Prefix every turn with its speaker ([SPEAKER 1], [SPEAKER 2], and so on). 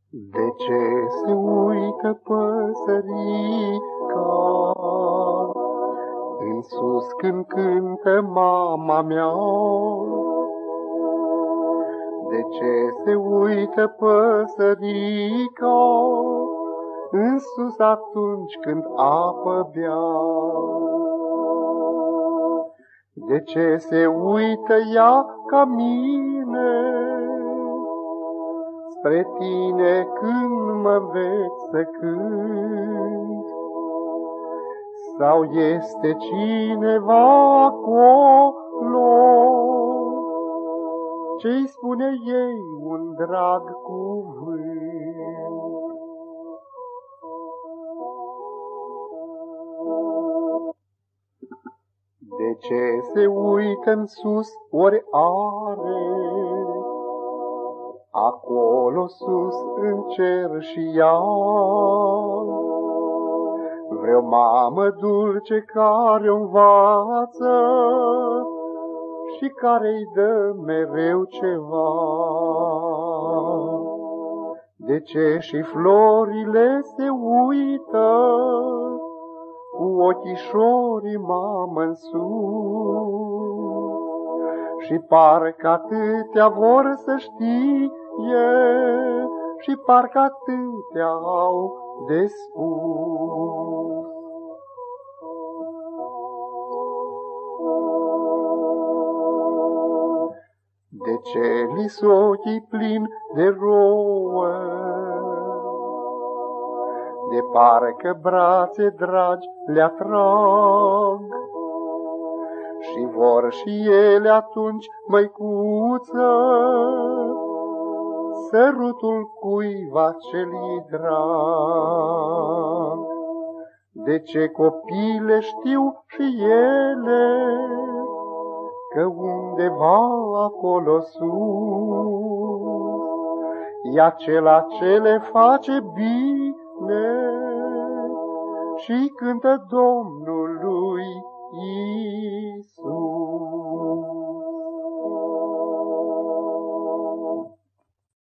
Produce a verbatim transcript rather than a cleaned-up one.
[SPEAKER 1] De ce se uită păsărica în sus când cântă mama mea? De ce se uită păsărica în sus atunci când apă bea? De ce se uită ea ca mine spre tine când mă vezi să cânt? Sau este cineva acolo ce-i spune ei un drag cuvânt? De ce se uită-n sus ori are acolo sus în cer și ea vreo mamă dulce care o învață și care-i dă mereu ceva? De ce și florile se uită cu ochișorii mamă-n sus și parcă atâtea vor să știe și parcă atâtea au de spus? De ce li-s ochii plini de rouă, de parcă brațe dragi le-atrag, și vor și ele atunci, măicuță, sărutul cuiva ce-li drag? De ce copile știu și ele că undeva acolo sus e acela ce le face bine și cântă Domnului Iisus?